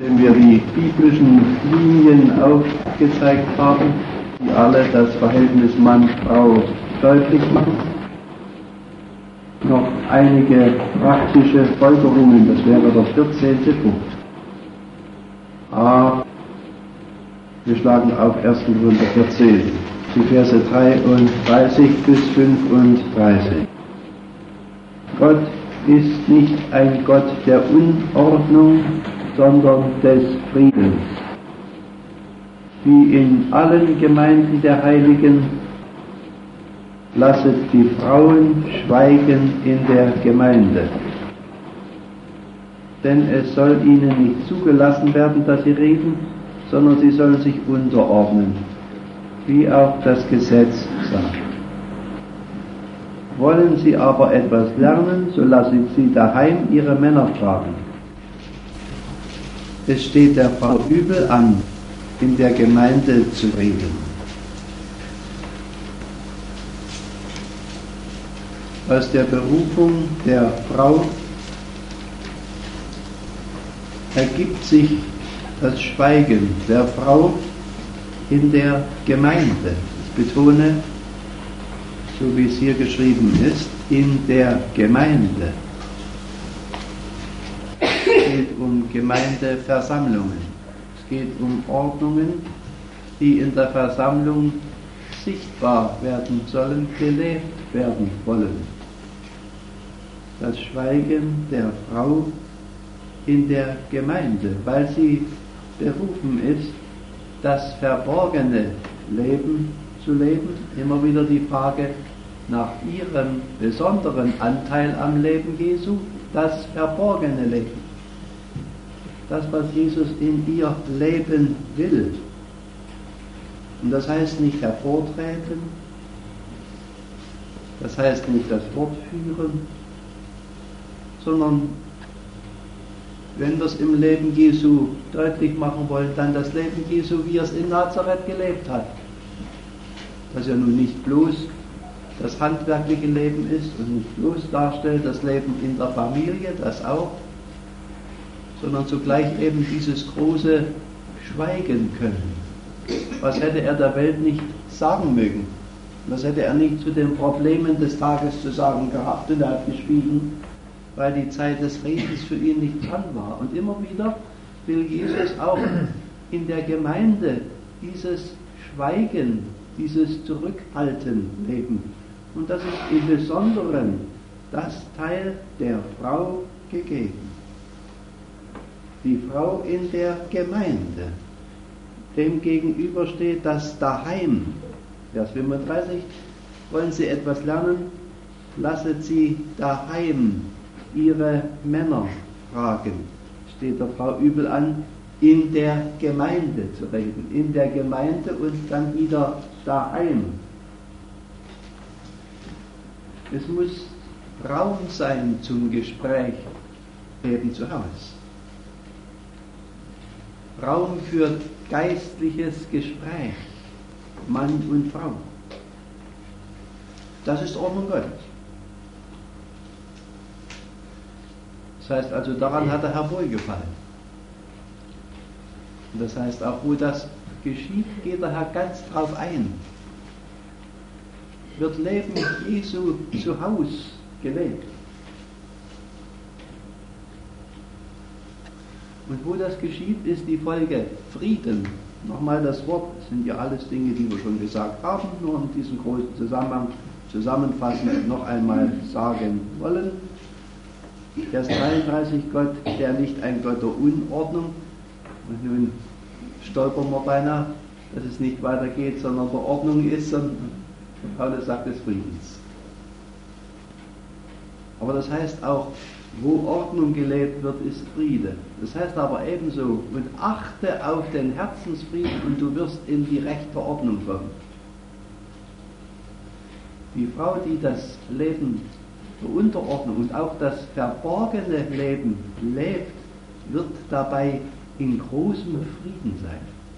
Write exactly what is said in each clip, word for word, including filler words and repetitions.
Wenn wir die biblischen Linien aufgezeigt haben, die alle das Verhältnis Mann-Frau deutlich machen, noch einige praktische Folgerungen, das wäre der vierzehnte Punkt. A. Wir schlagen auf ersten Korinther vierzehn, die Verse dreiunddreißig bis fünfunddreißig. Gott ist nicht ein Gott der Unordnung, sondern des Friedens. Wie in allen Gemeinden der Heiligen, lasset die Frauen schweigen in der Gemeinde. Denn es soll ihnen nicht zugelassen werden, dass sie reden, sondern sie sollen sich unterordnen, wie auch das Gesetz sagt. Wollen sie aber etwas lernen, so lassen sie daheim ihre Männer fragen. Es steht der Frau übel an, in der Gemeinde zu reden. Aus der Berufung der Frau ergibt sich das Schweigen der Frau in der Gemeinde. Ich betone, so wie es hier geschrieben ist, in der Gemeinde. Es geht um Gemeindeversammlungen. Es geht um Ordnungen, die in der Versammlung sichtbar werden sollen, gelebt werden wollen. Das Schweigen der Frau in der Gemeinde, weil sie berufen ist, das verborgene Leben zu leben. Immer wieder die Frage nach ihrem besonderen Anteil am Leben Jesu, das verborgene Leben. Das, was Jesus in ihr leben will. Und das heißt nicht hervortreten, das heißt nicht das Wort führen, sondern wenn wir es im Leben Jesu deutlich machen wollen, dann das Leben Jesu, wie er es in Nazareth gelebt hat. Das ja nun nicht bloß das handwerkliche Leben ist und nicht bloß darstellt das Leben in der Familie, das auch, sondern zugleich eben dieses große Schweigen können. Was hätte er der Welt nicht sagen mögen? Was hätte er nicht zu den Problemen des Tages zu sagen gehabt? Und er hat geschwiegen, weil die Zeit des Redens für ihn nicht dran war. Und immer wieder will Jesus auch in der Gemeinde dieses Schweigen, dieses Zurückhalten leben. Und das ist im Besonderen das Teil der Frau gegeben. Die Frau in der Gemeinde. Dem gegenüber steht das Daheim. Vers fünfunddreißig. Wollen Sie etwas lernen? Lasset sie daheim ihre Männer fragen. Steht der Frau übel an, in der Gemeinde zu reden. In der Gemeinde und dann wieder daheim. Es muss Raum sein zum Gespräch, eben zu Hause. Raum für geistliches Gespräch, Mann und Frau. Das ist Ordnung Gottes. Das heißt also, daran hat er hervorgefallen. Und das heißt, auch wo das geschieht, geht der Herr ganz drauf ein. Wird Leben Jesu zu Haus gelebt. Und wo das geschieht, ist die Folge Frieden. Nochmal das Wort, das sind ja alles Dinge, die wir schon gesagt haben, nur in diesem großen Zusammenhang zusammenfassend noch einmal sagen wollen. Vers dreiunddreißig, Gott, der nicht ein Gott der Unordnung. Und nun stolpern wir beinahe, dass es nicht weitergeht, sondern der Ordnung ist, sondern Paulus sagt des Friedens. Aber das heißt auch, wo Ordnung gelebt wird, ist Friede. Das heißt aber ebenso, und achte auf den Herzensfrieden und du wirst in die rechte Ordnung kommen. Die Frau, die das Leben der Unterordnung und auch das verborgene Leben lebt, wird dabei in großem Frieden sein.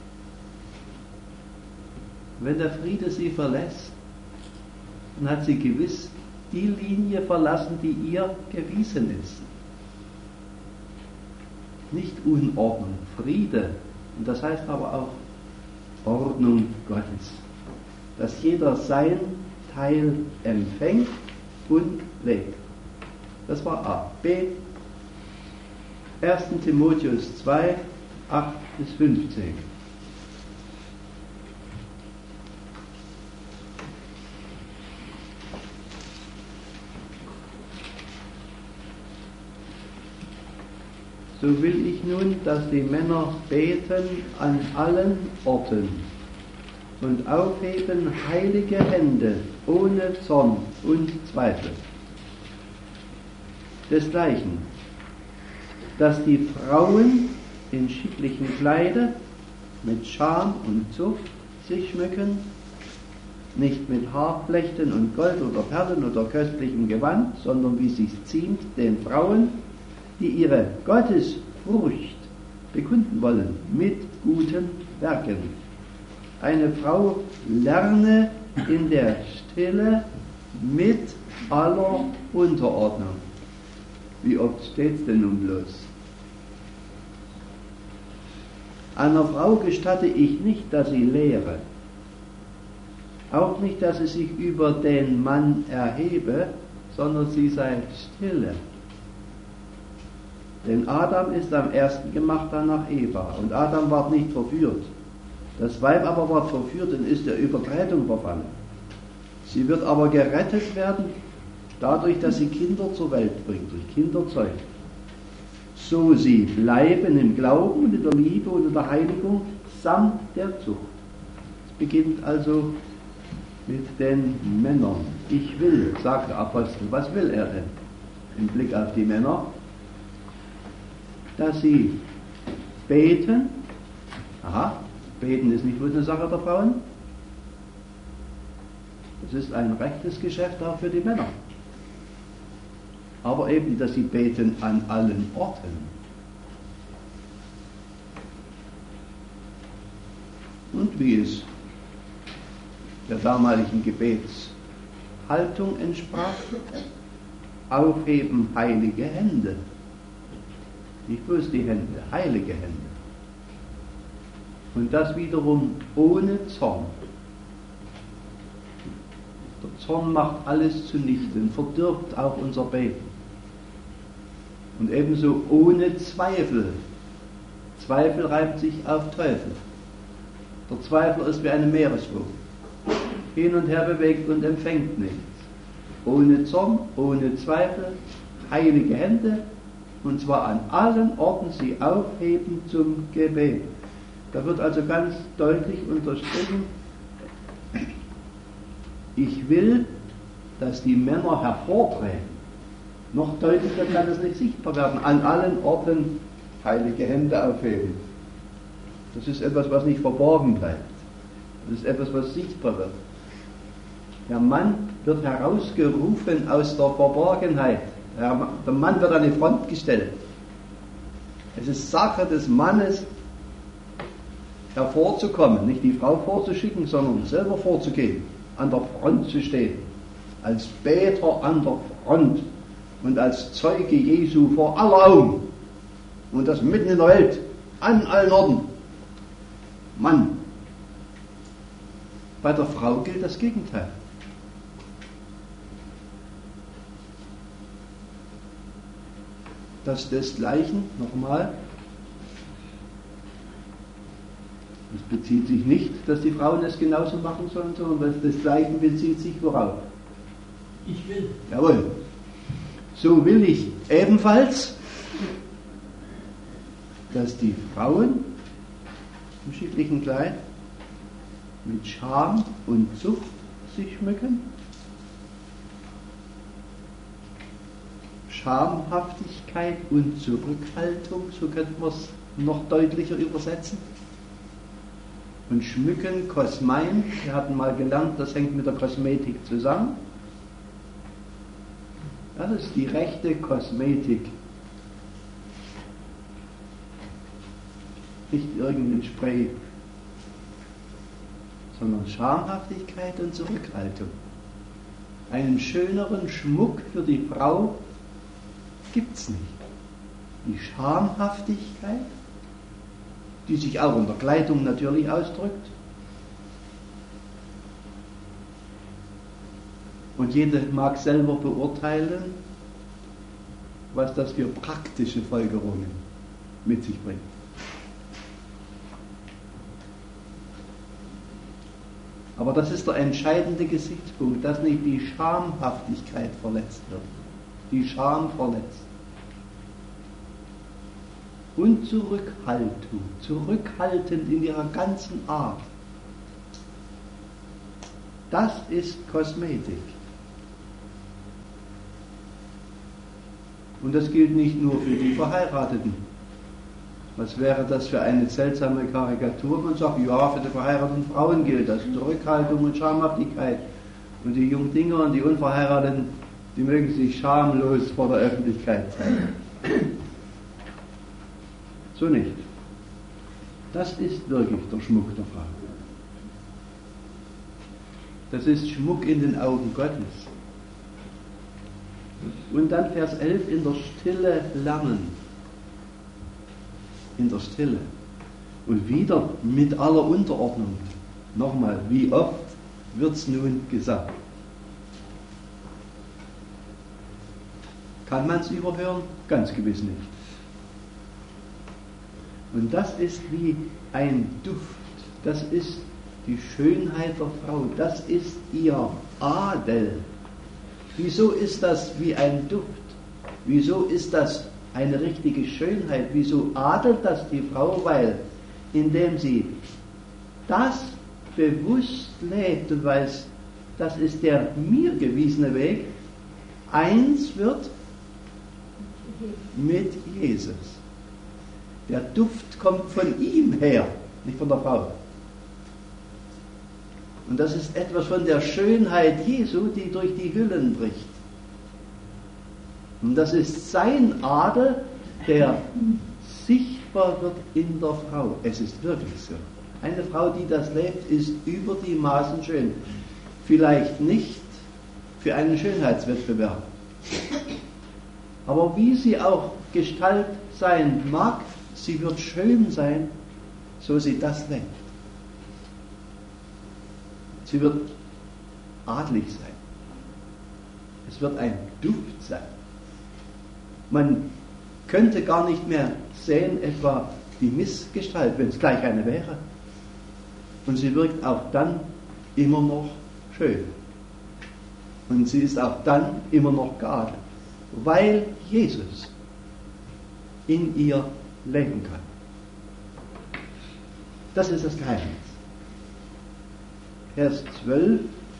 Wenn der Friede sie verlässt, dann hat sie gewiss die Linie verlassen, die ihr gewiesen ist. nicht Unordnung, Friede. Und das heißt aber auch Ordnung Gottes. Dass jeder sein Teil empfängt und lebt. Das war A. B. erster Timotheus zwei, acht bis fünfzehn. So will ich nun, dass die Männer beten an allen Orten und aufheben heilige Hände ohne Zorn und Zweifel. Desgleichen, dass die Frauen in schicklichen Kleider mit Scham und Zucht sich schmücken, nicht mit Haarflechten und Gold oder Perlen oder köstlichem Gewand, sondern wie sich's ziemt den Frauen, die ihre Gottesfurcht bekunden wollen, mit guten Werken. Eine Frau lerne in der Stille mit aller Unterordnung. Wie oft steht's denn nun bloß? Einer Frau gestatte ich nicht, dass sie lehre, auch nicht, dass sie sich über den Mann erhebe, sondern sie sei stille. Denn Adam ist am ersten gemacht, danach Eva. Und Adam ward nicht verführt. Das Weib aber ward verführt und ist der Übertretung verfallen. Sie wird aber gerettet werden, dadurch, dass sie Kinder zur Welt bringt, durch Kinderzeug. So sie bleiben im Glauben und in der Liebe und in der Heiligung samt der Zucht. Es beginnt also mit den Männern. Ich will, sagt der Apostel. Was will er denn im Blick auf die Männer? Dass sie beten. Aha, beten ist nicht bloß eine Sache der Frauen. Es ist ein rechtes Geschäft auch für die Männer. Aber eben, dass sie beten an allen Orten. Und wie es der damaligen Gebetshaltung entsprach, aufheben heilige Hände. Nicht bloß die Hände, heilige Hände. Und das wiederum ohne Zorn. Der Zorn macht alles zunichte und verdirbt auch unser Beten. Und ebenso ohne Zweifel. Zweifel reibt sich auf Teufel. Der Zweifel ist wie eine Meereswoge. Hin und her bewegt und empfängt nichts. Ohne Zorn, ohne Zweifel, heilige Hände, und zwar an allen Orten sie aufheben zum Gebet. Da wird also ganz deutlich unterstrichen, ich will, dass die Männer hervortreten. Noch deutlicher kann es nicht sichtbar werden. An allen Orten heilige Hände aufheben. Das ist etwas, was nicht verborgen bleibt. Das ist etwas, was sichtbar wird. Der Mann wird herausgerufen aus der Verborgenheit. Der Mann wird an die Front gestellt. Es ist Sache des Mannes, hervorzukommen, nicht die Frau vorzuschicken, sondern selber vorzugehen, an der Front zu stehen, als Beter an der Front und als Zeuge Jesu vor aller Augen und das mitten in der Welt, an allen Orten. Mann. Bei der Frau gilt das Gegenteil. Das desgleichen, nochmal, das bezieht sich nicht, dass die Frauen es genauso machen sollen, sondern das desgleichen bezieht sich worauf? Ich will. Jawohl. So will ich ebenfalls, dass die Frauen im schicklichen Kleid mit Scham und Zucht sich schmücken, Schamhaftigkeit und Zurückhaltung, so könnten wir es noch deutlicher übersetzen. Und schmücken, Kosmein, wir hatten mal gelernt, das hängt mit der Kosmetik zusammen. Das ist die rechte Kosmetik. Nicht irgendein Spray, sondern Schamhaftigkeit und Zurückhaltung. Einen schöneren Schmuck für die Frau gibt's nicht. die Schamhaftigkeit, die sich auch in der Kleidung natürlich ausdrückt. Und jeder mag selber beurteilen, was das für praktische Folgerungen mit sich bringt. Aber das ist der entscheidende Gesichtspunkt, dass nicht die Schamhaftigkeit verletzt wird, die Scham verletzt. Und Zurückhaltung, zurückhaltend in ihrer ganzen Art. Das ist Kosmetik. Und das gilt nicht nur für die Verheirateten. Was wäre das für eine seltsame Karikatur? Man sagt, ja, für die verheirateten Frauen gilt das. Zurückhaltung und Schamhaftigkeit. Und die Jungdinger und die Unverheirateten, die mögen sich schamlos vor der Öffentlichkeit zeigen. So nicht. Das ist wirklich der Schmuck der Frau. Das ist Schmuck in den Augen Gottes. Und dann Vers elf, in der Stille lernen. In der Stille. Und wieder mit aller Unterordnung. Nochmal, wie oft wird es nun gesagt? Kann man es überhören? Ganz gewiss nicht. Und das ist wie ein Duft. Das ist die Schönheit der Frau. Das ist ihr Adel. Wieso ist das wie ein Duft? Wieso ist das eine richtige Schönheit? Wieso adelt das die Frau? Weil, indem sie das bewusst lebt und weiß, das ist der mir gewiesene Weg, eins wird mit Jesus. Der Duft kommt von ihm her, nicht von der Frau. Und das ist etwas von der Schönheit Jesu, die durch die Hüllen bricht. Und das ist sein Adel, der sichtbar wird in der Frau. Es ist wirklich so. Eine Frau, die das lebt, ist über die Maßen schön. Vielleicht nicht für einen Schönheitswettbewerb. Aber wie sie auch Gestalt sein mag, sie wird schön sein, so sie das lebt. Sie wird adlig sein. Es wird ein Duft sein. Man könnte gar nicht mehr sehen, etwa die Missgestalt, wenn es gleich eine wäre. Und sie wirkt auch dann immer noch schön. Und sie ist auch dann immer noch geadelt, weil Jesus in ihr leben kann. Das ist das Geheimnis. Vers zwölf.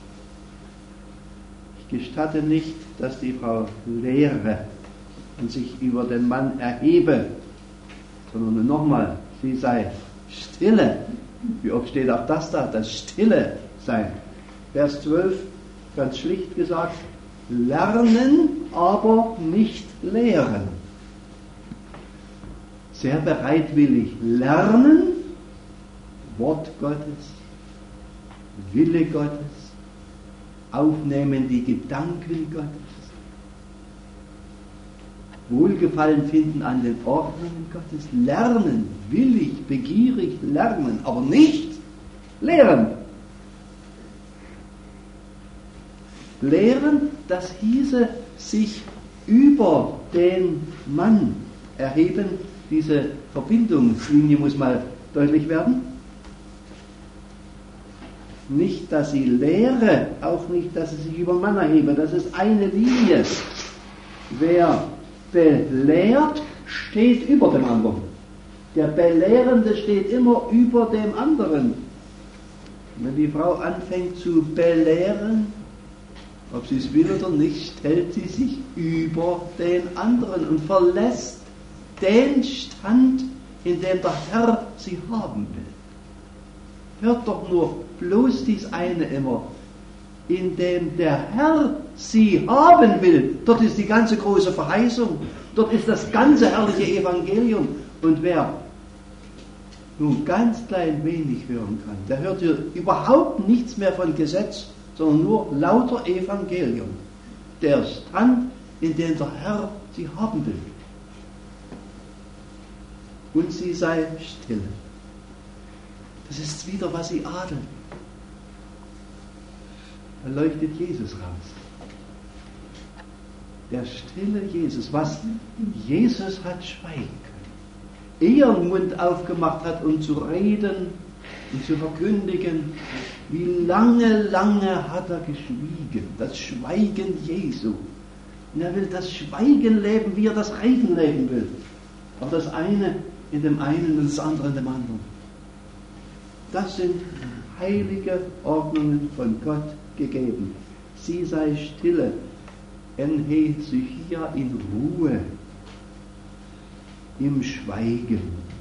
Ich gestatte nicht, dass die Frau lehre und sich über den Mann erhebe, sondern nochmal, sie sei stille. Wie oft steht auch das da, das Stille sein. Vers zwölf, ganz schlicht gesagt, lernen, aber nicht lehren. Sehr bereitwillig lernen, Wort Gottes, Wille Gottes, aufnehmen die Gedanken Gottes, Wohlgefallen finden an den Ordnungen Gottes, lernen, willig, begierig lernen, aber nicht lehren. Lehren, das hieße sich über den Mann erheben. Diese Verbindungslinie muss mal deutlich werden. Nicht, dass sie lehre, auch nicht, dass sie sich über den Mann erhebe. Das ist eine Linie. Wer belehrt, steht über dem anderen. Der Belehrende steht immer über dem anderen. Wenn die Frau anfängt zu belehren, ob sie es will oder nicht, stellt sie sich über den anderen und verlässt den Stand, in dem der Herr sie haben will. Hört doch nur bloß dies eine immer. In dem der Herr sie haben will, dort ist die ganze große Verheißung, dort ist das ganze herrliche Evangelium. Und wer nun ganz klein wenig hören kann, der hört hier überhaupt nichts mehr von Gesetz, sondern nur lauter Evangelium. Der Stand, in dem der Herr sie haben will. und sie sei stille. Das ist wieder, was sie adeln. Da leuchtet Jesus raus. Der stille Jesus, was Jesus hat schweigen können. Er den Mund aufgemacht hat, um zu reden und zu verkündigen. Wie lange, lange hat er geschwiegen. Das Schweigen Jesu. Und er will das Schweigen leben, wie er das Reden leben will. Aber das eine in dem einen und das andere in dem anderen. Das sind heilige Ordnungen von Gott gegeben. Sie sei stille, enhe Psychia in Ruhe, im Schweigen.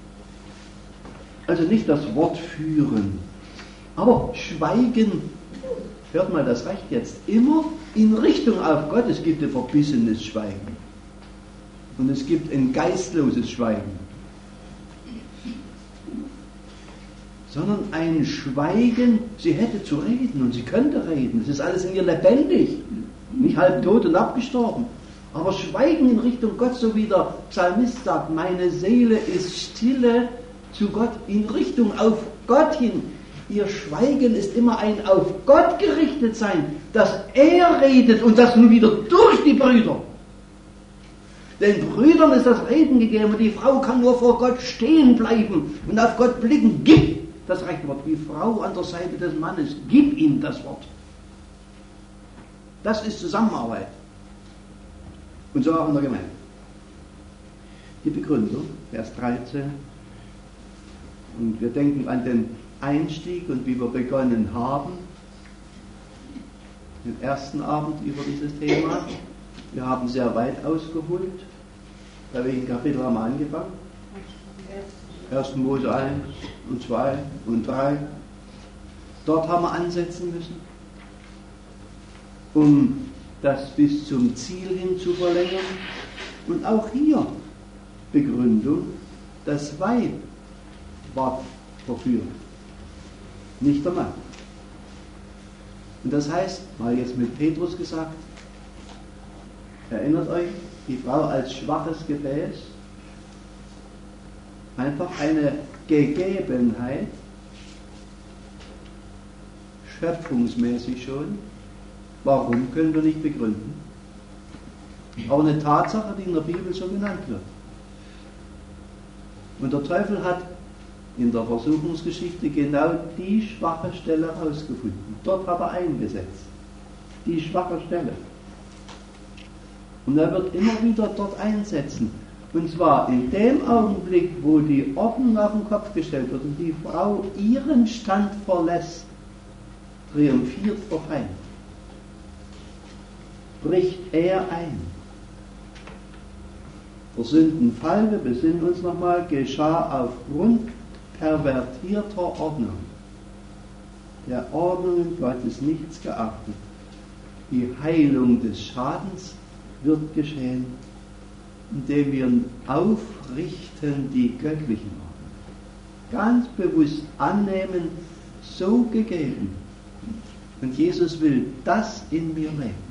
Also nicht das Wort führen, aber Schweigen, hört mal, das reicht jetzt, immer in Richtung auf Gott. Es gibt ein verbissenes Schweigen und es gibt ein geistloses Schweigen. Sondern ein Schweigen, sie hätte zu reden und sie könnte reden. Es ist alles in ihr lebendig, nicht halb tot und abgestorben. Aber Schweigen in Richtung Gott, so wie der Psalmist sagt, meine Seele ist stille zu Gott, in Richtung auf Gott hin. Ihr Schweigen ist immer ein auf Gott gerichtet sein, dass er redet und das nun wieder durch die Brüder. Den Brüdern ist das Reden gegeben und die Frau kann nur vor Gott stehen bleiben und auf Gott blicken. Gib das rechte Wort. Die Frau an der Seite des Mannes, gib ihm das Wort. Das ist Zusammenarbeit. Und so auch in der Gemeinde. Die Begründung, Vers dreizehn. Und wir denken an den Einstieg und wie wir begonnen haben. Den ersten Abend über dieses Thema. Wir haben sehr weit ausgeholt. Bei welchem Kapitel haben wir angefangen? ersten Mose eins und zwei und drei. Dort haben wir ansetzen müssen, um das bis zum Ziel hin zu verlängern. Und auch hier Begründung, das Weib war verführt, nicht der Mann. Und das heißt, mal jetzt mit Petrus gesagt, erinnert euch, die Frau als schwaches Gefäß, einfach eine Gegebenheit, schöpfungsmäßig schon. Warum können wir nicht begründen? Aber eine Tatsache, die in der Bibel so genannt wird. Und der Teufel hat in der Versuchungsgeschichte genau die schwache Stelle herausgefunden. Dort hat er eingesetzt. Die schwache Stelle. Und er wird immer wieder dort einsetzen. Und zwar in dem Augenblick, wo die Ordnung auf den Kopf gestellt wird und die Frau ihren Stand verlässt, triumphiert der Feind. Bricht er ein. Der Sündenfall, wir besinnen uns nochmal, geschah aufgrund pervertierter Ordnung. Der Ordnungen Gottes nichts geachtet. Die Heilung des Schadens wird geschehen, indem wir aufrichten die göttlichen Ordnungen. Ganz bewusst annehmen, so gegeben. Und Jesus will das in mir leben.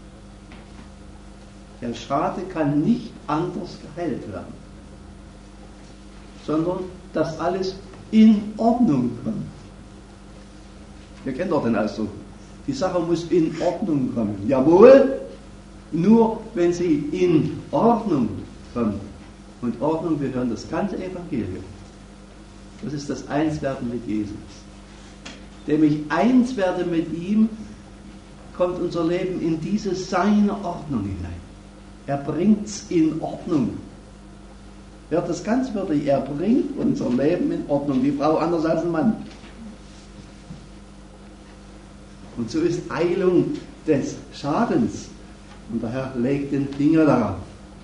Der Schade kann nicht anders geheilt werden, sondern dass alles in Ordnung kommt. Ihr kennt doch den Ausdruck. Die Sache muss in Ordnung kommen. Jawohl, nur wenn sie in Ordnung kommt. Und Ordnung, wir hören das ganze Evangelium. Das ist das Einswerden mit Jesus. Dem ich eins werde mit ihm, kommt unser Leben in diese seine Ordnung hinein. Er bringt es in Ordnung. Hört das ganz wörtlich, er bringt unser Leben in Ordnung. Die Frau anders als ein Mann. Und so ist Heilung des Schadens. Und der Herr legt den Finger darauf.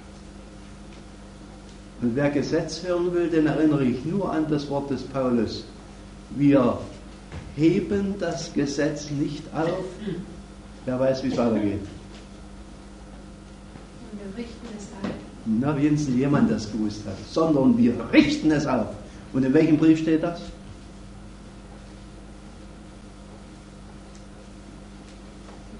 Und wer Gesetz hören will, den erinnere ich nur an das Wort des Paulus. Wir heben das Gesetz nicht auf. Wer weiß, wie es weitergeht. Wir richten es auf. Na, wenigstens jemand das gewusst hat. Sondern wir richten es auf. Und in welchem Brief steht das?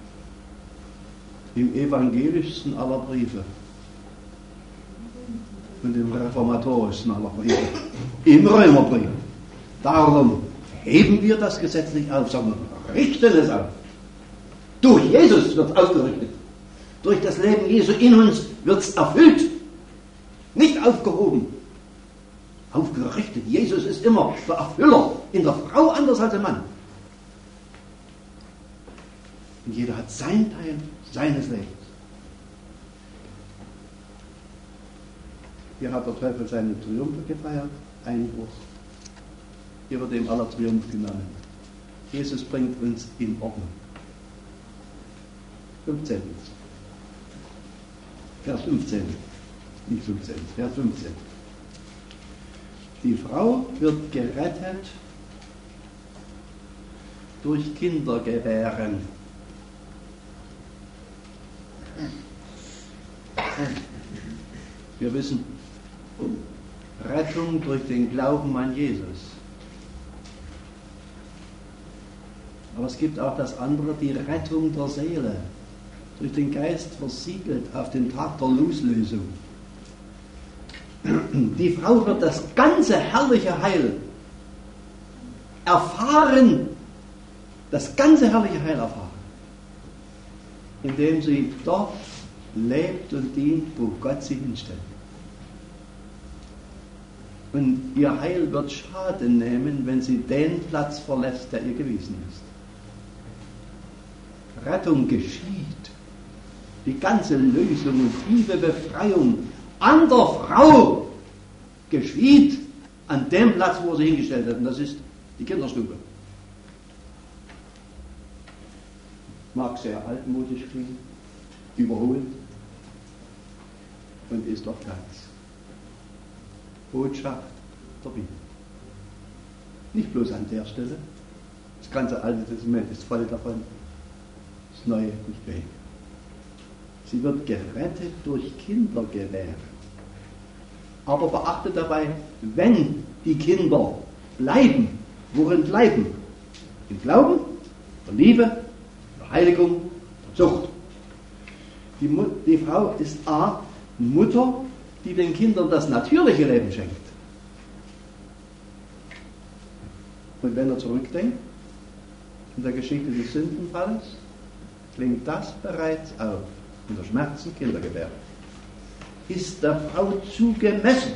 Im evangelischsten aller Briefe. und im reformatorischen aller Briefe, im Römerbrief. Darum heben wir das Gesetz nicht auf, sondern richten es auf. Durch Jesus wird es aufgerichtet. Durch das Leben Jesu in uns wird es erfüllt. Nicht aufgehoben. Aufgerichtet. Jesus ist immer der Erfüller. In der Frau anders als im Mann. Und jeder hat sein Teil seines Lebens. Hier hat der Teufel seine Triumphe gefeiert. Einbruch. Hier wird ihm aller Triumph genommen. Jesus bringt uns in Ordnung. fünfzehn. Vers fünfzehn. Nicht fünfzehn, Vers fünfzehn. Die Frau wird gerettet durch Kindergebären. Wir wissen, Rettung durch den Glauben an Jesus. Aber es gibt auch das andere, die Rettung der Seele, durch den Geist versiegelt auf den Tag der Loslösung. Die Frau wird das ganze herrliche Heil erfahren, das ganze herrliche Heil erfahren, indem sie dort lebt und dient, wo Gott sie hinstellt. Und ihr Heil wird Schaden nehmen, wenn sie den Platz verlässt, der ihr gewiesen ist. Rettung geschieht. Die ganze Lösung und tiefe Befreiung an der Frau geschieht an dem Platz, wo er sie hingestellt hat. Und das ist die Kinderstube. Mag sehr altmodisch klingen, überholt und ist doch ganz. Botschaft der Bibel. Nicht bloß an der Stelle. Das ganze Alte Testament ist voll davon. Das Neue nicht weniger. Sie wird gerettet durch Kindergebären. Aber beachtet dabei, wenn die Kinder bleiben, worin bleiben? Im Glauben, der Liebe, der Heiligung, der Zucht. Die, Mut, die Frau ist A, Mutter, die den Kindern das natürliche Leben schenkt. Und wenn er zurückdenkt, in der Geschichte des Sündenfalls, klingt das bereits auf. Unter Schmerzen Kindergebären. Ist der Frau zugemessen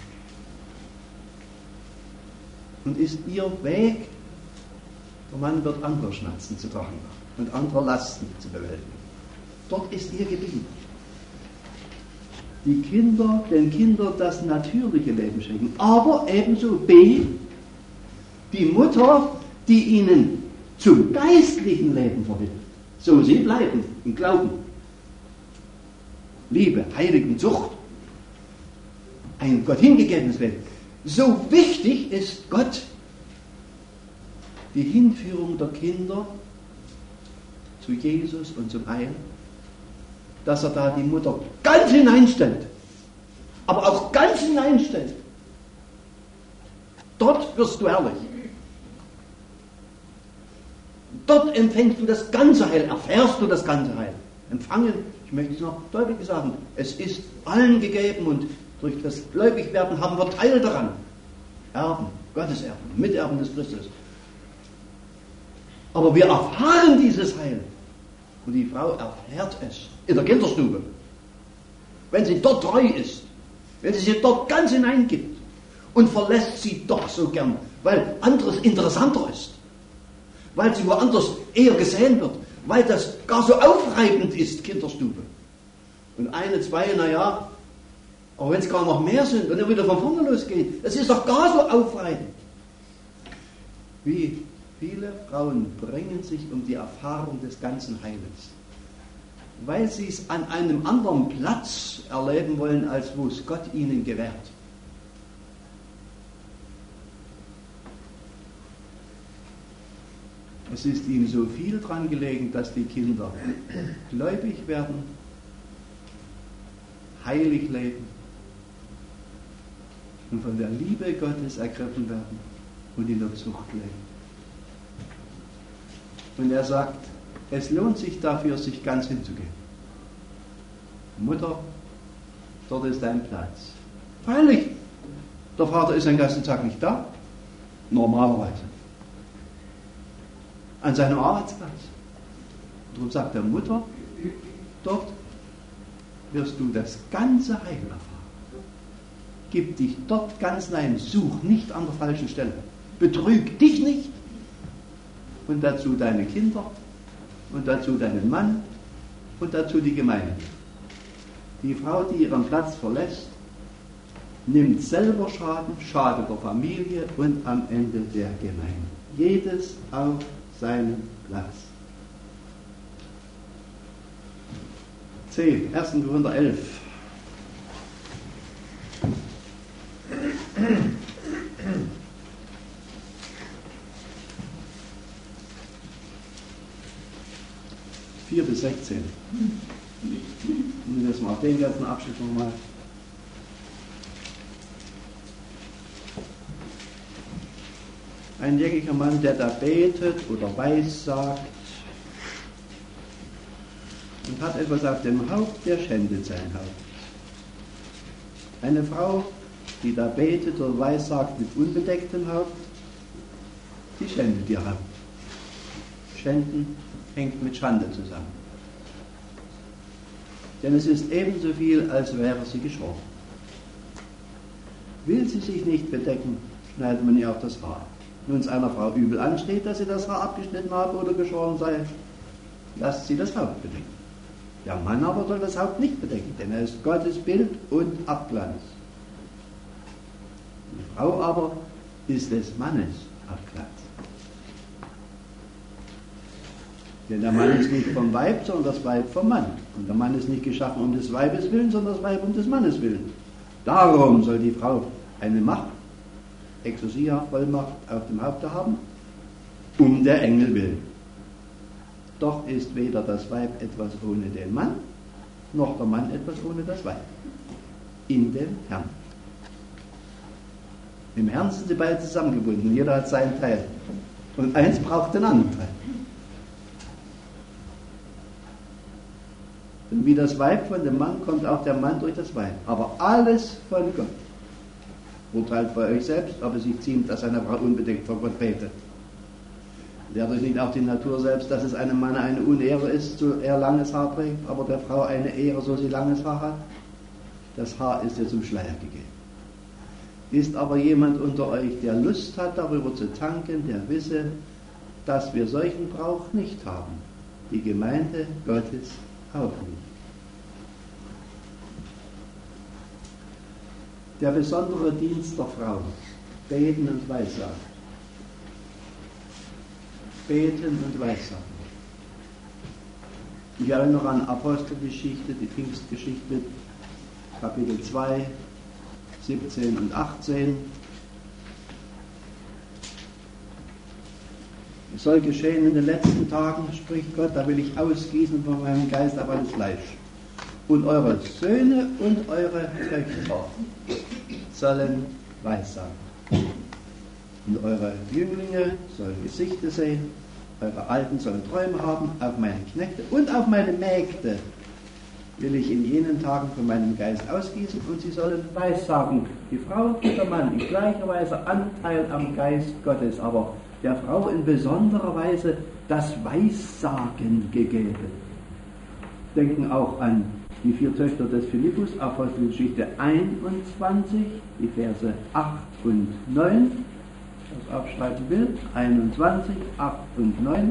und ist ihr Weg, der Mann wird andere Schmerzen zu tragen und andere Lasten zu bewältigen. Dort ist ihr Gebiet. Die Kinder, den Kindern das natürliche Leben schenken, aber ebenso B, die Mutter, die ihnen zum geistlichen Leben vermittelt. So sie bleiben im Glauben. Liebe, Heiligung, Zucht. Ein Gott hingegebenes Leben. So wichtig ist Gott die Hinführung der Kinder zu Jesus und zum Heil, dass er da die Mutter ganz hineinstellt, aber auch ganz hineinstellt. Dort wirst du herrlich. Dort empfängst du das ganze Heil, erfährst du das ganze Heil. Empfangen, ich möchte es noch deutlich sagen, es ist allen gegeben und durch das Gläubigwerden haben wir Teil daran. Erben, Gotteserben, Miterben des Christus. Aber wir erfahren dieses Heil. Und die Frau erfährt es in der Kinderstube. Wenn sie dort treu ist, wenn sie sich dort ganz hineingibt und verlässt sie doch so gern, weil anderes interessanter ist. Weil sie woanders eher gesehen wird. Weil das gar so aufreibend ist, Kinderstube. Und eine, zwei, naja, aber wenn es gar noch mehr sind, wenn er wieder von vorne losgeht, es ist doch gar so aufreibend. Wie viele Frauen bringen sich um die Erfahrung des ganzen Heiles, weil sie es an einem anderen Platz erleben wollen, als wo es Gott ihnen gewährt. Es ist ihm so viel dran gelegen, dass die Kinder gläubig werden, heilig leben und von der Liebe Gottes ergriffen werden und in der Zucht leben. Und er sagt, es lohnt sich dafür, sich ganz hinzugeben. Mutter, dort ist dein Platz. Freilich, der Vater ist den ganzen Tag nicht da, normalerweise, an seinem Arbeitsplatz. Darum sagt der Mutter, dort wirst du das ganze Heil erfahren. Gib dich dort ganz hinein, such nicht an der falschen Stelle, betrüg dich nicht und dazu deine Kinder und dazu deinen Mann und dazu die Gemeinde. Die Frau, die ihren Platz verlässt, nimmt selber Schaden, schadet der Familie und am Ende der Gemeinde. Jedes auf seinen Platz. C, erster Korinther elf. vier bis sechzehn. Nehmen wir jetzt mal den ganzen Abschnitt nochmal. Ein jähriger Mann, der da betet oder weissagt und hat etwas auf dem Haupt, der schändet sein Haupt. Eine Frau, die da betet oder weissagt mit unbedecktem Haupt, die schändet ihr Haupt. Schänden hängt mit Schande zusammen. Denn es ist ebenso viel, als wäre sie geschoren. Will sie sich nicht bedecken, schneidet man ihr auch das Haar ab. Wenn es einer Frau übel ansteht, dass sie das Haar abgeschnitten habe oder geschoren sei, lasst sie das Haupt bedecken. Der Mann aber soll das Haupt nicht bedecken, denn er ist Gottes Bild und Abglanz. Die Frau aber ist des Mannes Abglanz. Denn der Mann ist nicht vom Weib, sondern das Weib vom Mann. Und der Mann ist nicht geschaffen um des Weibes willen, sondern das Weib um des Mannes willen. Darum soll die Frau eine Macht, Exousia, Vollmacht auf dem Haupte haben, um der Engel willen. Doch ist weder das Weib etwas ohne den Mann, noch der Mann etwas ohne das Weib. In dem Herrn. Im Herrn sind sie beide zusammengebunden, jeder hat seinen Teil. Und eins braucht den anderen Teil. Und wie das Weib von dem Mann kommt auch der Mann durch das Weib. Aber alles von Gott. Urteilt bei euch selbst, ob es sich ziemt, dass eine Frau unbedeckt vor Gott betet. Lehrt euch nicht auch die Natur selbst, dass es einem Mann eine Unehre ist, so er langes Haar trägt, aber der Frau eine Ehre, so sie langes Haar hat? Das Haar ist ihr zum Schleier gegeben. Ist aber jemand unter euch, der Lust hat, darüber zu tanken, der wisse, dass wir solchen Brauch nicht haben. Die Gemeinde Gottes auch nicht. Der besondere Dienst der Frau, Beten und Weissagen. Beten und Weissagen. Ich erinnere an Apostelgeschichte, die Pfingstgeschichte, Kapitel zwei, siebzehn und achtzehn. Es soll geschehen in den letzten Tagen, spricht Gott, da will ich ausgießen von meinem Geist auf alles Fleisch. Und eure Söhne und eure Töchter sollen Weissagen. Und eure Jünglinge sollen Gesichter sehen, eure Alten sollen Träume haben, auf meine Knechte und auf meine Mägde will ich in jenen Tagen von meinem Geist ausgießen und sie sollen Weissagen. Die Frau und der Mann in gleicher Weise Anteil am Geist Gottes, aber der Frau in besonderer Weise das Weissagen gegeben. Denken auch an die vier Töchter des Philippus, Apostelgeschichte einundzwanzig, die Verse acht und neun. Das aufschreiben will, einundzwanzig, acht und neun.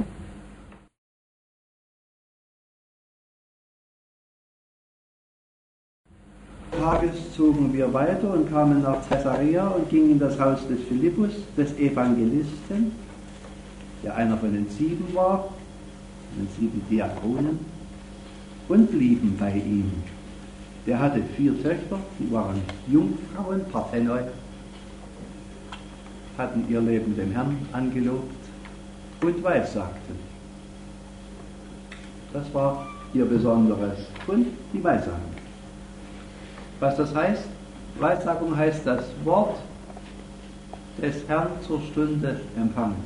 Tages zogen wir weiter und kamen nach Caesarea und gingen in das Haus des Philippus, des Evangelisten, der einer von den sieben war, den sieben Diakonen, und blieben bei ihm. Der hatte vier Töchter, die waren Jungfrauen, Parthenoi, hatten ihr Leben dem Herrn angelobt und weissagten. Das war ihr Besonderes. Und die Weissagung. Was das heißt? Weissagung heißt das Wort des Herrn zur Stunde empfangen.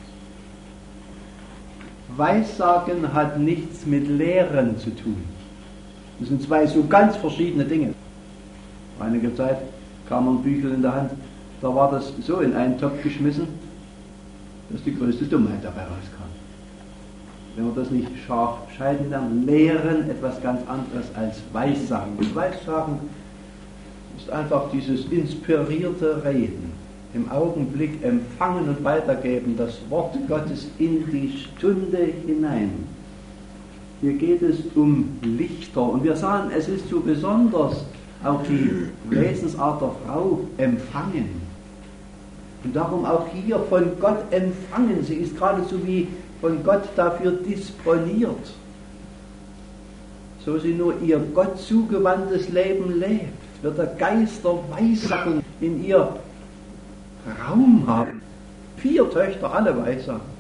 Weissagen hat nichts mit Lehren zu tun. Das sind zwei so ganz verschiedene Dinge. Vor einiger Zeit kam ein Büchel in der Hand, da war das so in einen Topf geschmissen, dass die größte Dummheit dabei rauskam. Wenn man das nicht scharf scheiden lernt, Lehren etwas ganz anderes als Weissagen. Und Weissagen ist einfach dieses inspirierte Reden, im Augenblick empfangen und weitergeben, das Wort Gottes in die Stunde hinein. Hier geht es um Lichter und wir sagen, es ist so besonders auch die Wesensart der Frau empfangen. Und darum auch hier von Gott empfangen. Sie ist geradezu wie von Gott dafür disponiert. So sie nur ihr Gott zugewandtes Leben lebt, wird der Geist der Weissagung in ihr Raum haben. Vier Töchter, alle Weissagen.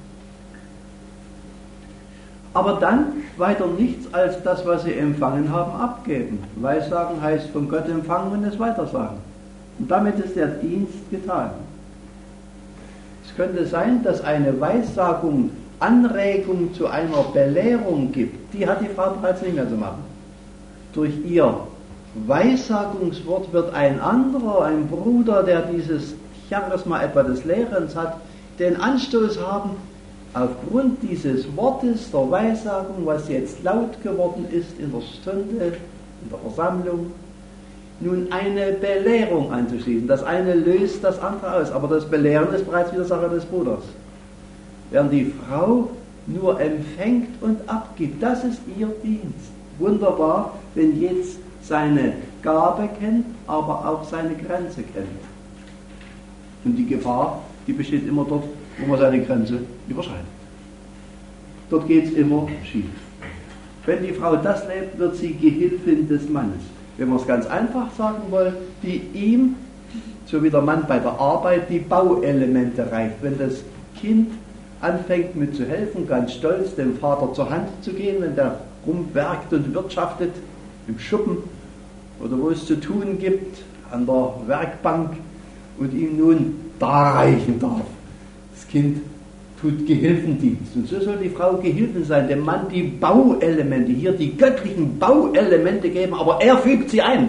Aber dann weiter nichts als das, was sie empfangen haben, abgeben. Weissagen heißt von Gott empfangen und es weitersagen. Und damit ist der Dienst getan. Es könnte sein, dass eine Weissagung Anregung zu einer Belehrung gibt. Die hat die Frau bereits nicht mehr zu machen. Durch ihr Weissagungswort wird ein anderer, ein Bruder, der dieses Charisma etwa des Lehrens hat, den Anstoß haben, aufgrund dieses Wortes der Weissagung, was jetzt laut geworden ist in der Stunde, in der Versammlung, nun eine Belehrung anzuschließen. Das eine löst das andere aus, aber das Belehren ist bereits wieder Sache des Bruders. Während die Frau nur empfängt und abgibt, das ist ihr Dienst. Wunderbar, wenn jetzt seine Gabe kennt, aber auch seine Grenze kennt. Und die Gefahr, die besteht immer dort, wo man seine Grenze überschreitet. Dort geht es immer schief. Wenn die Frau das lebt, wird sie Gehilfin des Mannes. Wenn wir es ganz einfach sagen wollen, die ihm, so wie der Mann bei der Arbeit, die Bauelemente reicht. Wenn das Kind anfängt mit zu helfen, ganz stolz dem Vater zur Hand zu gehen, wenn der rumwerkt und wirtschaftet im Schuppen oder wo es zu tun gibt, an der Werkbank und ihm nun darreichen darf. Das Kind tut Gehilfendienst. Und so soll die Frau Gehilfen sein, dem Mann die Bauelemente, hier die göttlichen Bauelemente geben, aber er fügt sie ein.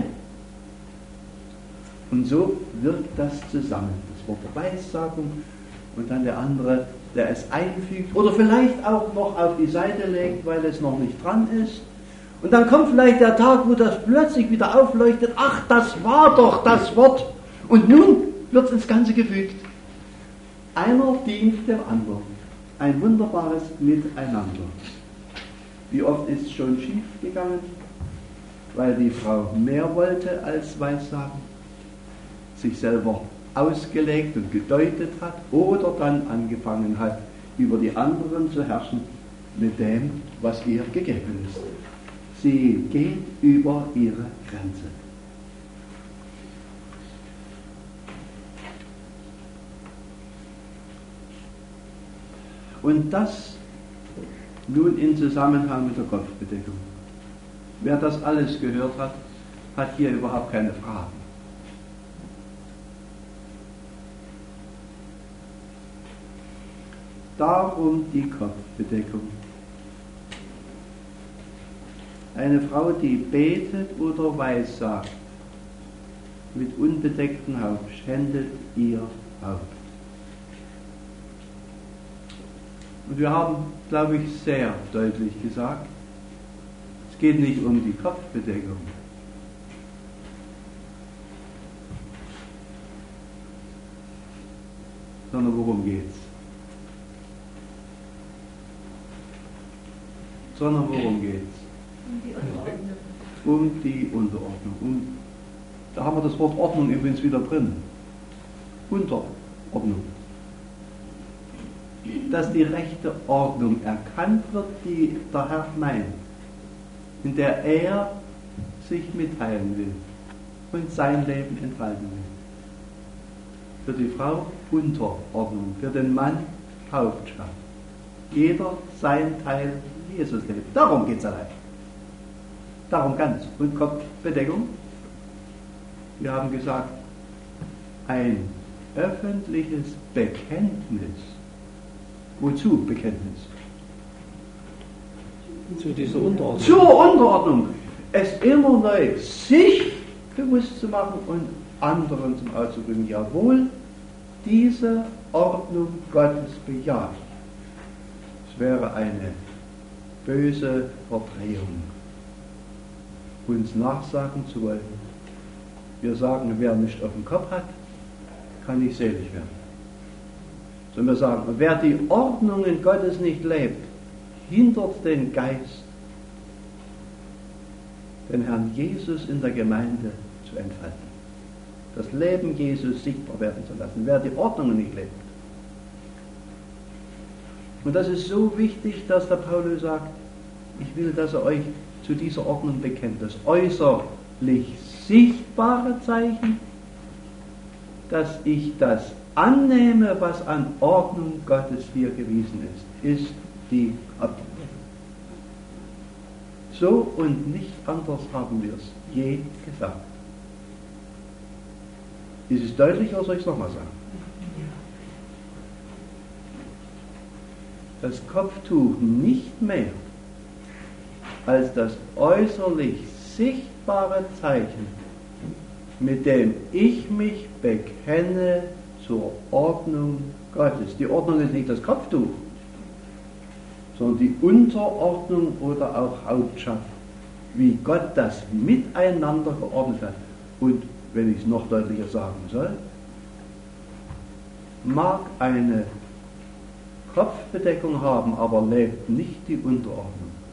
Und so wirkt das zusammen. Das Wort der Weissagung und dann der andere, der es einfügt oder vielleicht auch noch auf die Seite legt, weil es noch nicht dran ist. Und dann kommt vielleicht der Tag, wo das plötzlich wieder aufleuchtet. Ach, das war doch das Wort. Und nun wird es ins Ganze gefügt. Einer dient dem anderen. Ein wunderbares Miteinander. Wie oft ist es schon schief gegangen, weil die Frau mehr wollte als Weissagen, sich selber ausgelegt und gedeutet hat oder dann angefangen hat, über die anderen zu herrschen mit dem, was ihr gegeben ist. Sie geht über ihre Grenze. Und das nun in Zusammenhang mit der Kopfbedeckung. Wer das alles gehört hat, hat hier überhaupt keine Fragen. Darum die Kopfbedeckung. Eine Frau, die betet oder weissagt, mit unbedecktem Haupt, schändet ihr Haupt. Und wir haben, glaube ich, sehr deutlich gesagt, es geht nicht um die Kopfbedeckung. Sondern worum geht's? Sondern worum geht's? Um die Unterordnung. Um die Unterordnung. Um, da haben wir das Wort Ordnung übrigens wieder drin. Unterordnung. Dass die rechte Ordnung erkannt wird, die der Herr meint, in der er sich mitteilen will und sein Leben entfalten will. Für die Frau Unterordnung, für den Mann Hauptschaft. Jeder sein Teil Jesus lebt. Darum geht es allein. Darum ganz. Und Kopfbedeckung? Wir haben gesagt, ein öffentliches Bekenntnis. Wozu Bekenntnis? Zu dieser Unterordnung. Zur Unterordnung. Es immer neu sich bewusst zu machen und anderen zum Ausdruck bringen, jawohl, diese Ordnung Gottes bejahe ich. Es wäre eine böse Verdrehung, uns nachsagen zu wollen. Wir sagen, wer nicht auf dem Kopf hat, kann nicht selig werden. Sondern wir sagen, wer die Ordnungen Gottes nicht lebt, hindert den Geist, den Herrn Jesus in der Gemeinde zu entfalten. Das Leben Jesus sichtbar werden zu lassen, wer die Ordnungen nicht lebt. Und das ist so wichtig, dass der Paulus sagt, ich will, dass ihr euch zu dieser Ordnung bekennt. Das äußerlich sichtbare Zeichen, dass ich das annehme, was an Ordnung Gottes hier gewiesen ist, ist die Ordnung. So und nicht anders haben wir es je gesagt. Ist es deutlich oder soll ich es nochmal sagen? Das Kopftuch nicht mehr als das äußerlich sichtbare Zeichen, mit dem ich mich bekenne zur Ordnung Gottes. Die Ordnung ist nicht das Kopftuch, sondern die Unterordnung oder auch Hauptschaft, wie Gott das miteinander geordnet hat. Und wenn ich es noch deutlicher sagen soll, mag eine Kopfbedeckung haben, aber lebt nicht die Unterordnung,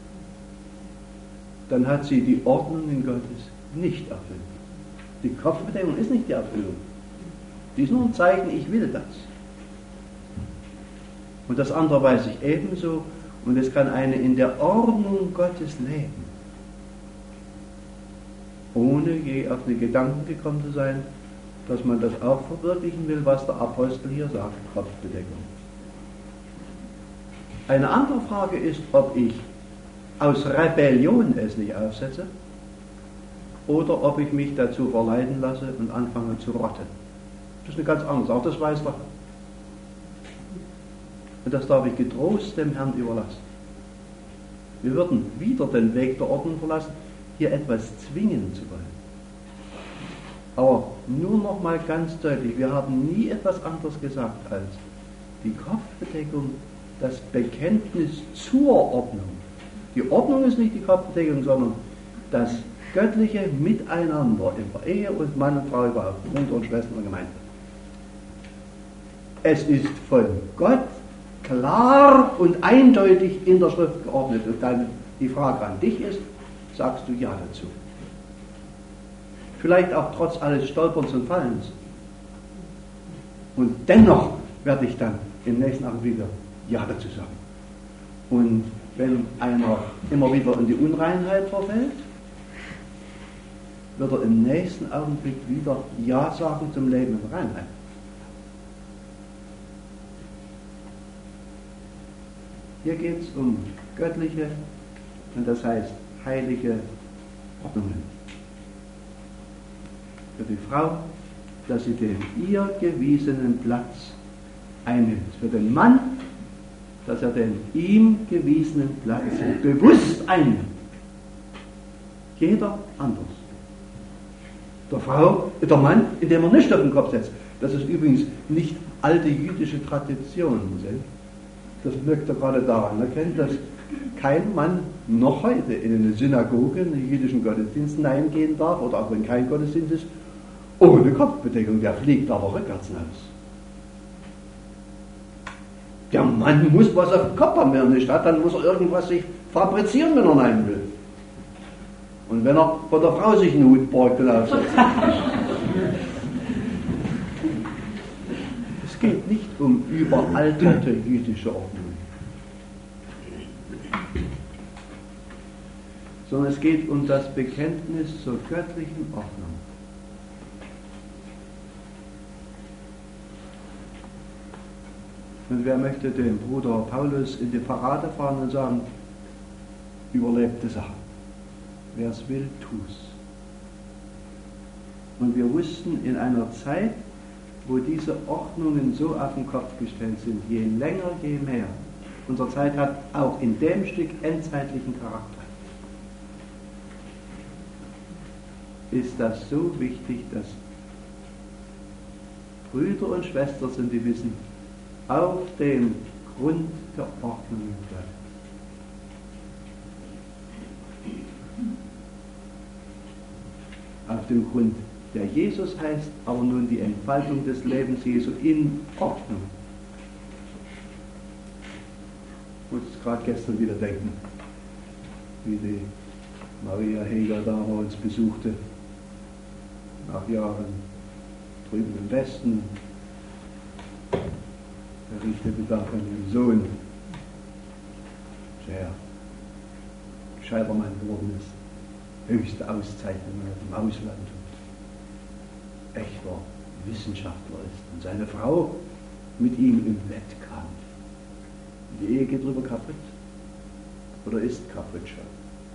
dann hat sie die Ordnungen Gottes nicht erfüllt. Die Kopfbedeckung ist nicht die Erfüllung. Die ist nur ein Zeichen, ich will das. Und das andere weiß ich ebenso. Und es kann eine in der Ordnung Gottes leben, ohne je auf den Gedanken gekommen zu sein, dass man das auch verwirklichen will, was der Apostel hier sagt, Kopfbedeckung. Eine andere Frage ist, ob ich aus Rebellion es nicht aufsetze oder ob ich mich dazu verleiten lasse und anfange zu rotten. Das ist eine ganz andere Sache, auch das weiß der Herr. Und das darf ich getrost dem Herrn überlassen. Wir würden wieder den Weg der Ordnung verlassen, hier etwas zwingen zu wollen. Aber nur noch mal ganz deutlich, wir haben nie etwas anderes gesagt als die Kopfbedeckung, das Bekenntnis zur Ordnung. Die Ordnung ist nicht die Kopfbedeckung, sondern das göttliche Miteinander in der Ehe und Mann und Frau überhaupt, Bruder und Schwester und Gemeinde. Es ist von Gott klar und eindeutig in der Schrift geordnet. Und dann die Frage an dich ist, sagst du ja dazu? Vielleicht auch trotz alles Stolperns und Fallens. Und dennoch werde ich dann im nächsten Augenblick wieder ja dazu sagen. Und wenn einer immer wieder in die Unreinheit verfällt, wird er im nächsten Augenblick wieder ja sagen zum Leben in Reinheit. Hier geht es um göttliche und das heißt heilige Ordnungen. Für die Frau, dass sie den ihr gewiesenen Platz einnimmt. Für den Mann, dass er den ihm gewiesenen Platz bewusst einnimmt. Jeder anders. Der Frau, der Mann, indem er nicht auf den Kopf setzt. Das ist übrigens nicht alte jüdische Tradition. Das mögt ihr gerade daran erkennen, dass kein Mann noch heute in eine Synagoge, in einen jüdischen Gottesdienst hineingehen darf, oder auch wenn kein Gottesdienst ist, ohne Kopfbedeckung. Der fliegt aber rückwärts hinaus. Der Mann muss was auf dem Kopf haben, wenn er nicht hat, dann muss er irgendwas sich fabrizieren, wenn er rein will. Und wenn er von der Frau sich einen Hut borgt und aufsetzt. Es geht nicht um überalterte jüdische Ordnung, sondern es geht um das Bekenntnis zur göttlichen Ordnung. Und wer möchte dem Bruder Paulus in die Parade fahren und sagen, überlebte Sache. Wer es will, tu's. Und wir wussten in einer Zeit, wo diese Ordnungen so auf den Kopf gestellt sind, je länger, je mehr. Unsere Zeit hat auch in dem Stück endzeitlichen Charakter. Ist das so wichtig, dass Brüder und Schwestern sind, die wissen, auf dem Grund der Ordnung Gottes. Auf dem Grund, der Jesus heißt, aber nun die Entfaltung des Lebens Jesu in Ordnung. Ich muss gerade gestern wieder denken, wie die Maria Heger da uns besuchte, nach Jahren drüben im Westen, berichtete da von ihrem Sohn, der gescheiter Mann geworden ist, höchste Auszeichnung im Ausland und echter Wissenschaftler ist und seine Frau mit ihm im Bett kam. Die Ehe geht drüber kaputt oder ist kaputt schon.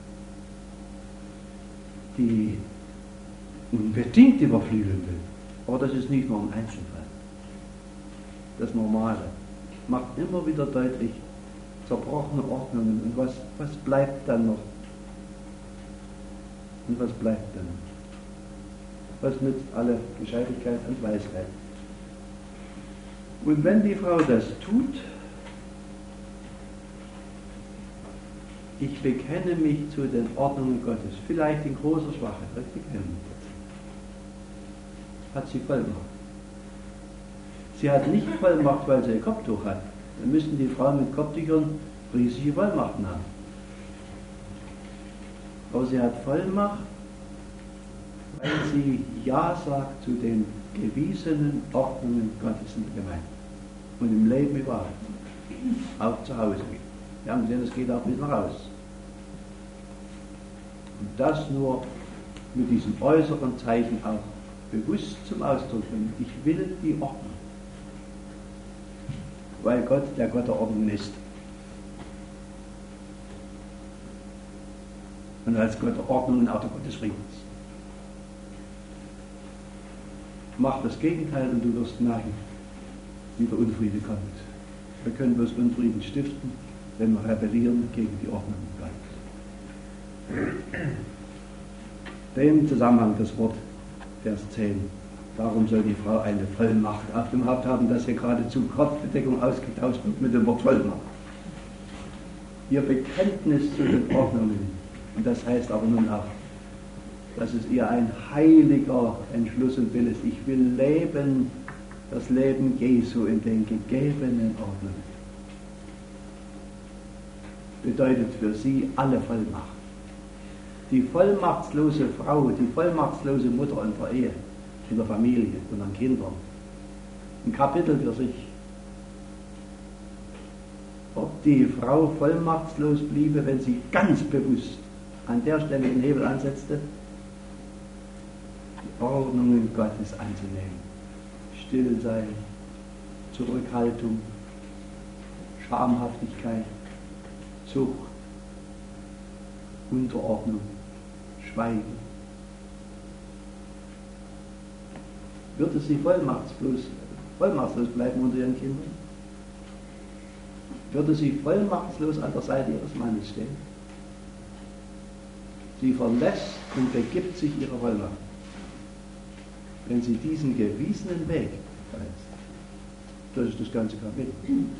Die unbedingt überflügeln will. Aber das ist nicht nur ein Einzelfall. Das Normale macht immer wieder deutlich zerbrochene Ordnungen. Und was, was bleibt dann noch? Und was bleibt dann? Was nützt alle Gescheitigkeit und Weisheit? Und wenn die Frau das tut, ich bekenne mich zu den Ordnungen Gottes, vielleicht in großer Schwachheit, das bekennen wir. Hat sie Vollmacht. Sie hat nicht Vollmacht, weil sie ein Kopftuch hat. Dann müssten die Frauen mit Kopftüchern riesige Vollmachten haben. Aber sie hat Vollmacht, weil sie Ja sagt zu den gewiesenen Ordnungen Gottes in der Gemeinde und im Leben überhaupt. Auch zu Hause. Wir haben gesehen, es geht auch bis nach raus. Und das nur mit diesem äußeren Zeichen auch bewusst zum Ausdruck bringen. Ich will die Ordnung. Weil Gott der Gott der Ordnung ist. Und als Gott der Ordnung und auch der Gott des Friedens. Mach das Gegenteil und du wirst merken, wie der Unfriede kommt. Wir können bloß Unfrieden stiften, wenn wir rebellieren gegen die Ordnung Gottes. Dem Zusammenhang das Wort Vers zehn. Darum soll die Frau eine Vollmacht auf dem Haupt haben, dass hier geradezu Kopfbedeckung ausgetauscht wird mit dem Wort Vollmacht. Ihr Bekenntnis zu den Ordnungen. Und das heißt aber nun auch, dass es ihr ein heiliger Entschluss und Wille ist. Ich will leben, das Leben Jesu in den gegebenen Ordnungen. Bedeutet für sie alle Vollmacht. Die vollmachtslose Frau, die vollmachtslose Mutter in der Ehe, in der Familie und an Kindern. Ein Kapitel für sich. Ob die Frau vollmachtslos bliebe, wenn sie ganz bewusst an der Stelle den Hebel ansetzte, die Ordnungen Gottes anzunehmen. Still sein, Zurückhaltung, Schamhaftigkeit, Zucht, Unterordnung, Schweigen. Würde sie vollmachtslos, vollmachtslos bleiben unter ihren Kindern? Würde sie vollmachtslos an der Seite ihres Mannes stehen? Sie verlässt und begibt sich ihrer Vollmacht, wenn sie diesen gewiesenen Weg verlässt. Das ist das ganze Kapitel.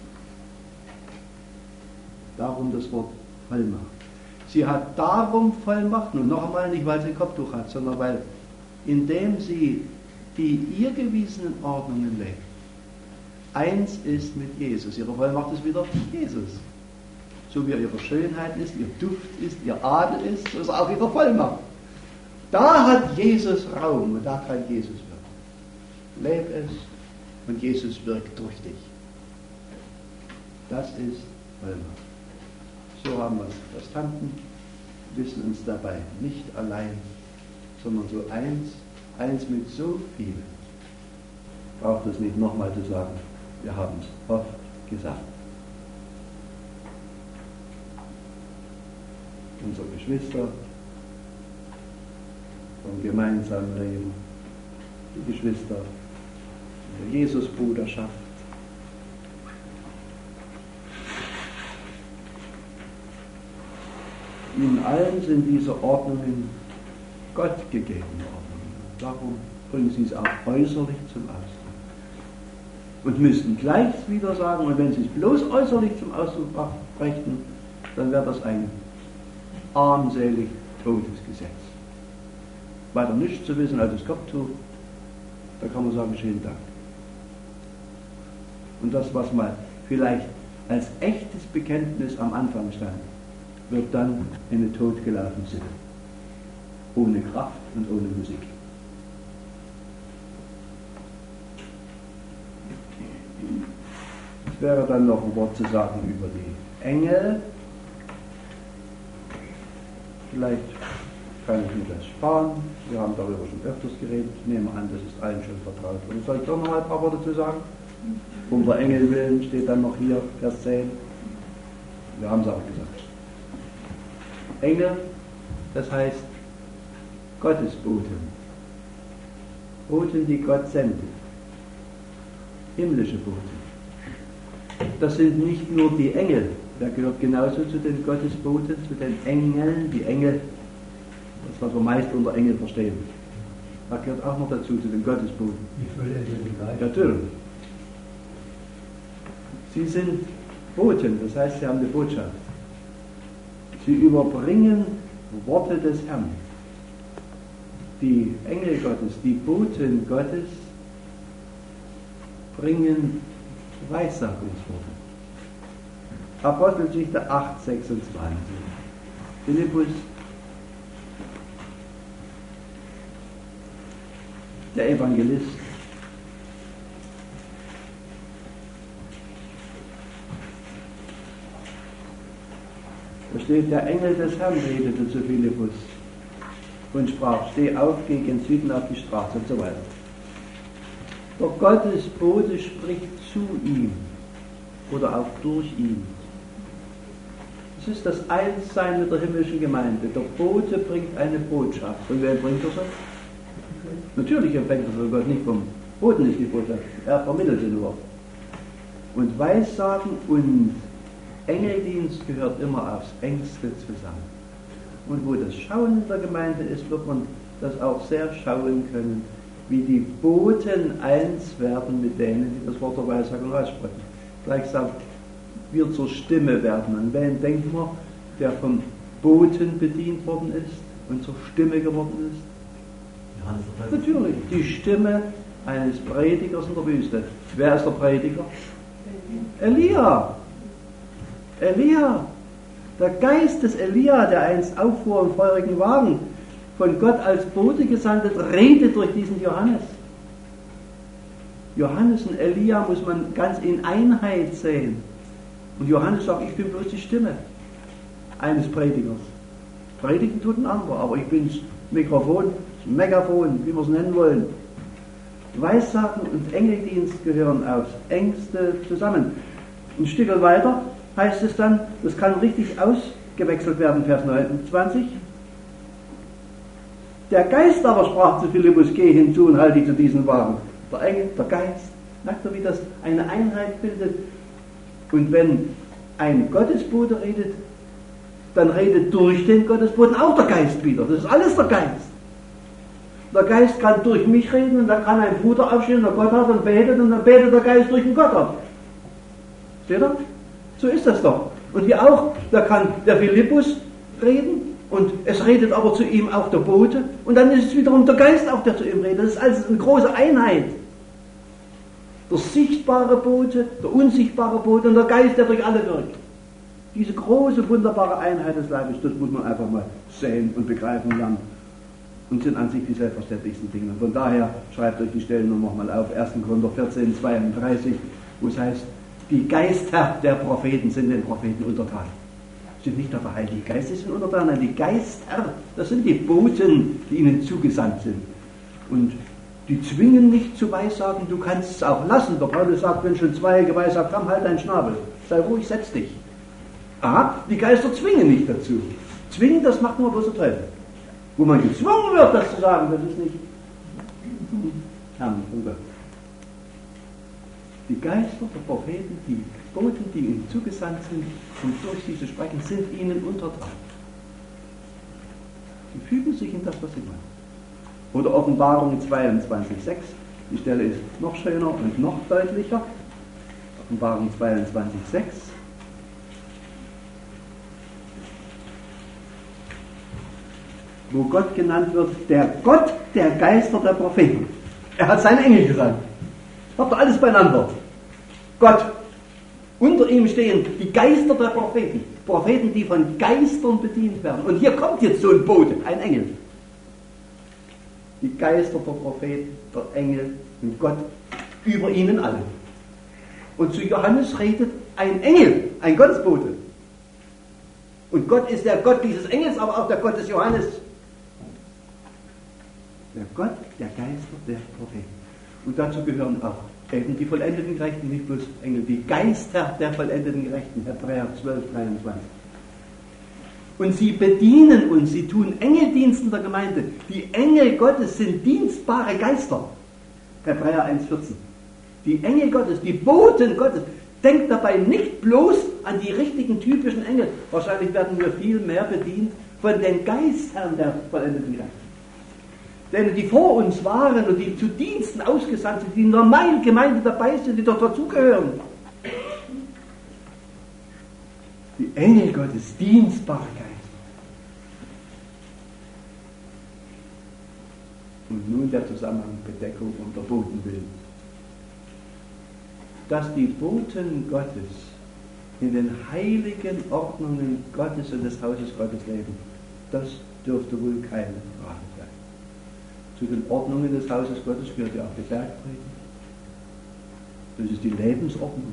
Darum das Wort Vollmacht. Sie hat darum Vollmacht, nun noch einmal nicht, weil sie ein Kopftuch hat, sondern weil, indem sie die ihr gewiesenen Ordnungen lebt, eins ist mit Jesus. Ihre Vollmacht ist wieder Jesus. So wie ihre Schönheit ist, ihr Duft ist, ihr Adel ist, so ist auch ihre Vollmacht. Da hat Jesus Raum und da kann Jesus wirken. Leb es und Jesus wirkt durch dich. Das ist Vollmacht. So haben wir es verstanden, wissen uns dabei nicht allein, sondern so eins, eins mit so vielen. Braucht es nicht nochmal zu sagen, wir haben es oft gesagt. Unsere Geschwister vom gemeinsamen Leben, die Geschwister in der Jesusbruderschaft, in allen sind diese Ordnungen Gott gegebene Ordnungen. Darum bringen sie es auch äußerlich zum Ausdruck. und müssten gleich wieder sagen, und wenn sie es bloß äußerlich zum Ausdruck brächten, dann wäre das ein armselig totes Gesetz. Weiter nichts zu wissen als das Kopftuch, da kann man sagen, schönen Dank. Und das, was mal vielleicht als echtes Bekenntnis am Anfang stand, wird dann eine totgelaufene Sitte. Ohne Kraft und ohne Musik. Es wäre dann noch ein Wort zu sagen über die Engel. Vielleicht kann ich mir das sparen. Wir haben darüber schon öfters geredet. Ich nehme an, das ist allen schon vertraut. Und soll ich doch noch mal ein paar Worte zu sagen? Um der Engel willen steht dann noch hier, Vers zehn. Wir haben es auch gesagt. Engel, das heißt Gottesboten. Boten, die Gott sendet. Himmlische Boten. Das sind nicht nur die Engel. Der gehört genauso zu den Gottesboten, zu den Engeln. Die Engel, das was wir meist unter Engel verstehen. Da gehört auch noch dazu, zu den Gottesboten. Die Fülle der Geist. Natürlich. Sie sind Boten, das heißt, sie haben eine Botschaft. Sie überbringen Worte des Herrn. Die Engel Gottes, die Boten Gottes bringen Weissagungsworte. Apostelgeschichte acht, sechsundzwanzig. Philippus, der Evangelist, da steht, der Engel des Herrn redete zu Philippus und sprach, steh auf, geh gen Süden auf die Straße und so weiter. Doch Gottes Bote spricht zu ihm oder auch durch ihn. Es ist das Einssein mit der himmlischen Gemeinde. Der Bote bringt eine Botschaft. Und wer bringt er so? Natürlich empfängt er von Gott, nicht vom Boten ist die Botschaft. Er vermittelt sie nur. Und Weissagen und Engeldienst gehört immer aufs Engste zusammen. Und wo das Schauen in der Gemeinde ist, wird man das auch sehr schauen können, wie die Boten eins werden mit denen, die das Wort der Weissagung aussprechen. Gleichsam wir zur Stimme werden. An wen denken wir, der vom Boten bedient worden ist und zur Stimme geworden ist? Ja, natürlich, die Stimme eines Predigers in der Wüste. Wer ist der Prediger? Elia. Elia. Der Geist des Elia, der einst auffuhr im feurigen Wagen, von Gott als Bote gesandt, redet durch diesen Johannes. Johannes und Elia muss man ganz in Einheit sehen. Und Johannes sagt, ich bin bloß die Stimme eines Predigers. Predigen tut ein anderer, aber ich bin das Mikrofon, das Megafon, wie wir es nennen wollen. Weissagen und Engeldienst gehören aufs Engste zusammen. Ein Stück weiter heißt es dann, das kann richtig ausgewechselt werden, Vers neunundzwanzig. Der Geist aber sprach zu Philippus, geh hinzu und halte dich zu diesem Wagen. Der Engel, der Geist, merkt ihr, wie das eine Einheit bildet? Und wenn ein Gottesbote redet, dann redet durch den Gottesboten auch der Geist wieder. Das ist alles der Geist. Der Geist kann durch mich reden und dann kann ein Bruder aufstehen, der Gott hat und betet und dann betet der Geist durch den Gott auf. Seht ihr? So ist das doch. Und hier auch, da kann der Philippus reden und es redet aber zu ihm auch der Bote und dann ist es wiederum der Geist auch, der zu ihm redet. Das ist alles eine große Einheit. Der sichtbare Bote, der unsichtbare Bote und der Geist, der durch alle wirkt. Diese große, wunderbare Einheit des Leibes, das muss man einfach mal sehen und begreifen lernen. Und sind an sich die selbstverständlichsten Dinge. Von daher schreibt euch die Stellen nur nochmal auf, erster Korinther vierzehn, zweiunddreißig, wo es heißt, die Geister der Propheten sind den Propheten untertan. Sind nicht der Heilige Geist, sind untertan, nein, die Geister, das sind die Boten, die ihnen zugesandt sind. Und die zwingen nicht zu weissagen, du kannst es auch lassen. Der Paulus sagt, wenn schon zwei geweissagt haben, halt deinen Schnabel. Sei ruhig, setz dich. Aha, die Geister zwingen nicht dazu. Zwingen, das macht nur bloß der Teufel. Wo man gezwungen wird, das zu sagen, das ist nicht Herrn von Gott. Die Geister der Propheten, die Boten, die ihnen zugesandt sind, um durch sie zu sprechen, sind ihnen untertan. Sie fügen sich in das, was sie machen. Oder Offenbarung zweiundzwanzig, sechs. Die Stelle ist noch schöner und noch deutlicher. Offenbarung zweiundzwanzig, sechs. Wo Gott genannt wird, der Gott der Geister der Propheten. Er hat seinen Engel gesandt. Habt ihr alles beieinander? Gott. Unter ihm stehen die Geister der Propheten. Propheten, die von Geistern bedient werden. Und hier kommt jetzt so ein Bote, ein Engel. Die Geister der Propheten, der Engel und Gott über ihnen alle. Und zu Johannes redet ein Engel, ein Gottesbote. Und Gott ist der Gott dieses Engels, aber auch der Gott des Johannes. Der Gott, der Geister, der Propheten. Und dazu gehören auch eben die vollendeten Gerechten, nicht bloß Engel, die Geister der vollendeten Gerechten, Hebräer zwölf, dreiundzwanzig. Und sie bedienen uns, sie tun Engeldienst in der Gemeinde. Die Engel Gottes sind dienstbare Geister. Hebräer eins, vierzehn. Die Engel Gottes, die Boten Gottes. Denkt dabei nicht bloß an die richtigen typischen Engel. Wahrscheinlich werden wir viel mehr bedient von den Geistern der vollendeten Gerechten. Denn die vor uns waren und die zu Diensten ausgesandt sind, die in der Gemeinde dabei sind, die dort dazugehören. Die Engel Gottes, dienstbare Geister. Und nun der Zusammenhang Bedeckung und der Botenbild. Dass die Boten Gottes in den heiligen Ordnungen Gottes und des Hauses Gottes leben, das dürfte wohl keine Frage sein. Zu den Ordnungen des Hauses Gottes gehört ja auch die Bergpredigt. Das ist die Lebensordnung.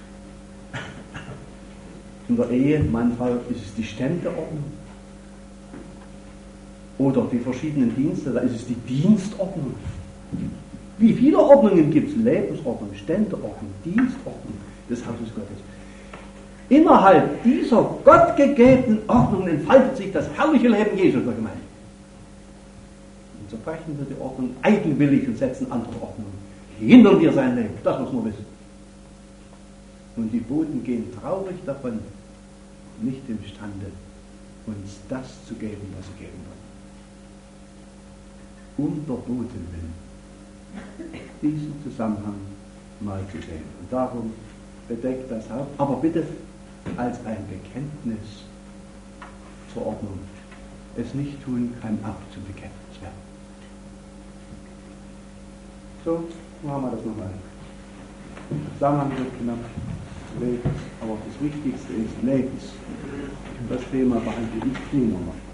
In der Ehe, Mann, Frau, ist es die Ständeordnung. Oder die verschiedenen Dienste, da ist es die Dienstordnung. Wie viele Ordnungen gibt es? Lebensordnung, Ständeordnung, Dienstordnung des Hauses Gottes. Innerhalb dieser gottgegebenen Ordnung entfaltet sich das herrliche Leben Jesu in der Gemeinde. Und zerbrechen wir die Ordnung eigenwillig und setzen andere Ordnungen. Hindern wir sein Leben, das muss man wissen. Und die Boten gehen traurig davon, nicht imstande, uns das zu geben, was sie geben wollen. Um der Boten willen, diesen Zusammenhang mal zu sehen. Und darum bedeckt das Haupt, aber bitte als ein Bekenntnis zur Ordnung. Es nicht tun kann auch zum Bekenntnis werden. So, machen wir das nochmal. Zusammenhang wird genannt, aber das Wichtigste ist Lebens. Das Thema behandle ich nie nochmal.